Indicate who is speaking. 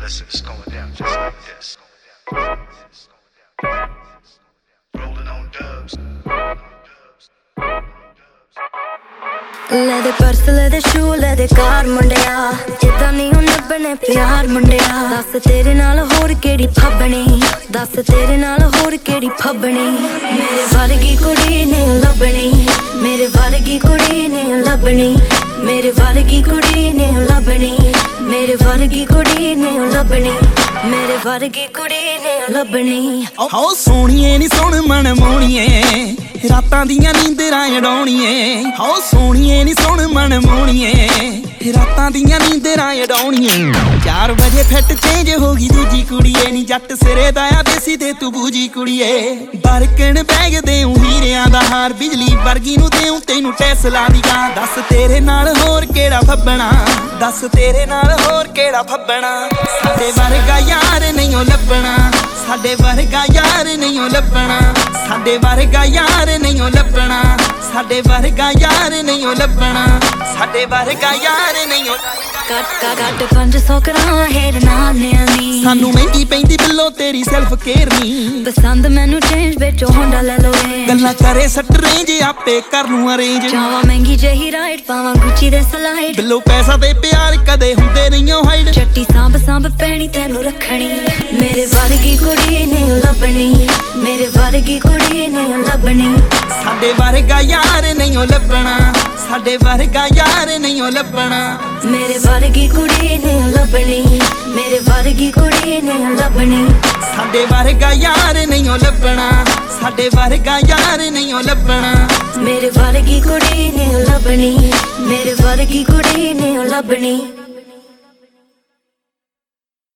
Speaker 1: listen, it's going down just like this. Rolling on dubs.
Speaker 2: ਲੈ ਦੇ purse ਲੈ ਦੇ ਸ਼ੂ ਲੈ ਦੇ ਕਾਰ ਮੁੰਡਿਆ ਜਿੱਦਾਂ ਨਹੀਂ ਉਹ ਲੱਭਣੇ ਪਿਆਰ ਮੁੰਡਿਆ ਦੱਸ ਤੇਰੇ ਨਾਲ ਹੋਰ ਕਿਹੜੀ ਫੱਬਣੀ ਦੱਸ ਤੇਰੇ ਨਾਲ ਹੋਰ ਕਿਹੜੀ ਫੱਬਣੀ ਮੇਰੇ ਵਰਗੀ ਕੁੜੀ ਨੇ ਲੱਭਣੀ ਮੇਰੇ ਵਰਗੀ ਕੁੜੀ ਨੇ ਲੱਭਣੀ ਮੇਰੇ ਵਰਗੀ ਕੁੜੀ ਨੇ ਲੱਭਣੀ ਮੇਰੇ ਵਰਗੀ ਕੁੜੀ ਨੇ ਲੱਭਣੀ ਮੇਰੇ ਵਰਗੀ ਕੁੜੀ ਨੇ ਲੱਭਣੀ
Speaker 3: ਹੋ ਸੋਹਣੀਏ ਨੀ ਸੁਣ ਮਨ ਮੋਣੀਏ ਰਾਤਾਂ ਦੀਆਂ ਨੀਂਦਰਾਂ ਉਡਾਉਣੀਏ ਹੋ ਸੋਹਣੀਏ ਨੀ ਸੁਣ ਮਨ ਮੋਣੀਏ ਰਾਤਾਂ ਦੀਆਂ ਨੀਂਦਰਾਂ ਉਡਾਉਣੀਏ 4 ਵਜੇ ਫਿੱਟ ਚੇਂਜ ਹੋ ਗਈ ਦੂਜੀ ਕੁੜੀਏ ਨੀ ਜੱਟ ਸਿਰੇ ਦਾ ਆ ਦੇਸੀ ਤੇ ਤੂੰ ਬੂਜੀ ਕੁੜੀਏ ਬਰਕਣ ਬੈਗ ਦੇਉ ਹੀਰਿਆਂ ਦਾ ਹਾਰ ਬਿਜਲੀ ਵਰਗੀ ਨੂੰ ਦੇਉ ਤੈਨੂੰ ਟੈਸਲਾ ਦੀ ਗਾਂ ਦੱਸ ਤੇਰੇ ਨਾਲ ਹੋਰ ਕਿਹੜਾ ਫੱਬਣਾ ਦੱਸ ਤੇਰੇ ਨਾਲ ਹੋਰ ਕਿਹੜਾ ਫੱਬਣਾ ਸਾਡੇ ਵਰਗਾ ਯਾਰ ਨਹੀਂ ਓ ਲੱਭਣਾ ਸਾਡੇ ਵਰਗਾ ਯਾਰ ਨਹੀਂ ਓ ਲੱਭਣਾ ਸਾਡੇ ਵਰਗਾ ਯਾਰ ਨਹੀਂ ਓ ਲੱਭਣਾ ਸਾਡੇ ਵਰਗਾ ਯਾਰ ਨਹੀਂ ਓ ਲੱਭਣਾ ਸਾਡੇ ਵਰਗਾ ਯਾਰ ਨਹੀਂ ਓ
Speaker 2: ਕੱਟ 500 ਕਰਾਂ ਹੇਰ ਨਾਨਿਆਂ ਦੀ
Speaker 3: ਸਾਨੂੰ ਮਹਿੰਗੀ ਪੈਂਦੀ ਬਿੱਲੋ ਤੇਰੀ ਸੈਲਫ ਕੇਅਰ ਨੀ
Speaker 2: ਪਸੰਦ ਮੈਨੂੰ ਚੇਂਜ ਵਿੱਚ ਹੋਂਡਾ ਲੈ ਲੋ
Speaker 3: ਗੱਲਾਂ ਕਰੇ ਸੱਟ ਰੇਂਜ ਆਪੇ ਕਰ ਲੂੰ ਅਰੇਂਜ
Speaker 2: ਚਾਵਾ ਮਹਿੰਗੀ ਜਹੀ ਰਾਈਟ ਪਾਵਾਂ ਗੁੱਚੀ ਦੇ ਸਲਾਈਡ
Speaker 3: ਬਿੱਲੋ ਪੈਸਾ ਤੇ ਪਿਆਰ ਕਦੇ ਹੁੰਦੇ ਨਹੀਂ ਓ ਹਾਈਡ
Speaker 2: ਚੱਟੀ ਸਾਂਭ ਪੈਣੀ ਤੈਨੂੰ ਰੱਖਣੀ ਮੇਰੇ ਵਰਗੀ ਕੁੜੀ ਨੇ ਲੱਭਣੀ ਮੇਰੇ ਵਰਗੀ ਕੁੜੀ ਨੇ ਲੱਭਣੀ
Speaker 3: ਸਾਡੇ ਵਰਗਾ ਯਾਰ ਨਹੀਂ ਓ ਲੱਭਣਾ ਸਾਡੇ ਵਰਗਾ ਯਾਰ ਨਹੀਂ ਓ ਲੱਭਣਾ
Speaker 2: ਮੇਰੇ ਵਰਗੀ ਕੁੜੀ ਨੇ ਲੱਭਣੀ ਮੇਰੇ ਵਰਗੀ ਕੁੜੀ ਨੇ ਲੱਭਣੀ
Speaker 3: ਸਾਡੇ ਵਰਗਾ ਯਾਰ ਨਹੀਂ ਓ ਲੱਭਣਾ ਸਾਡੇ ਵਰਗਾ ਯਾਰ ਨਹੀਂ ਓ ਲੱਭਣਾ
Speaker 2: ਮੇਰੇ ਵਰਗੀ ਕੁੜੀ ਨੇ ਲੱਭਣੀ ਮੇਰੇ ਵਰਗੀ ਕੁੜੀ ਨੇ ਲੱਭਣੀ